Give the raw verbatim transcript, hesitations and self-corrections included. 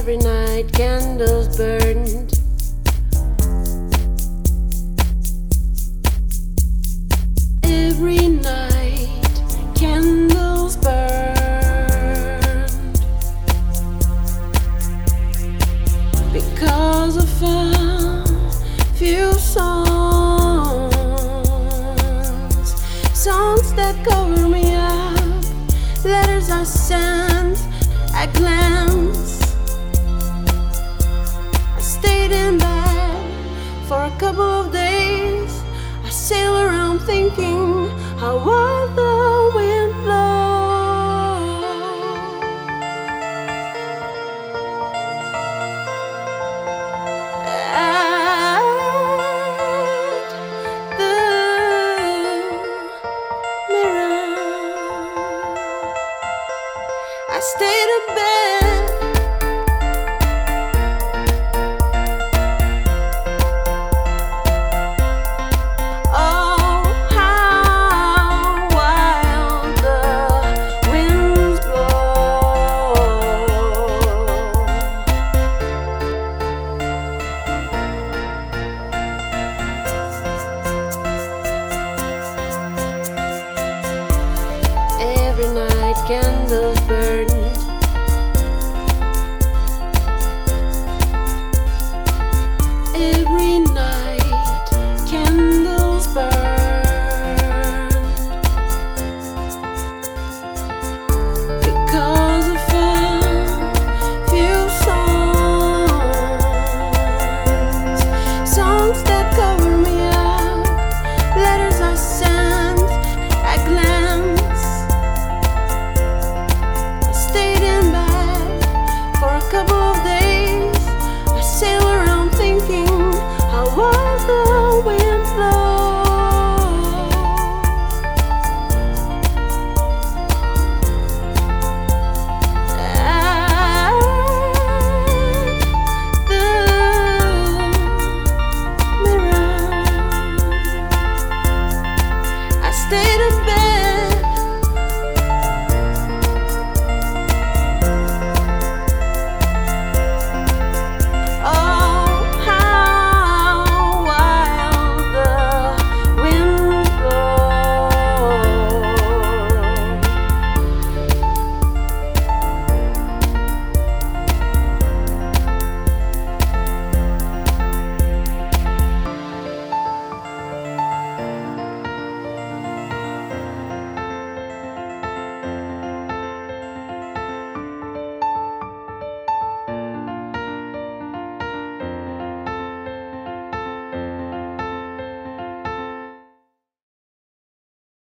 every night candles burned. Every night candles burned because of a few songs, songs that cover me up, letters I sent at glance. I stayed in bed for a couple of days. I sail around thinking how wild the wind blows. At the mirror, I stayed in bed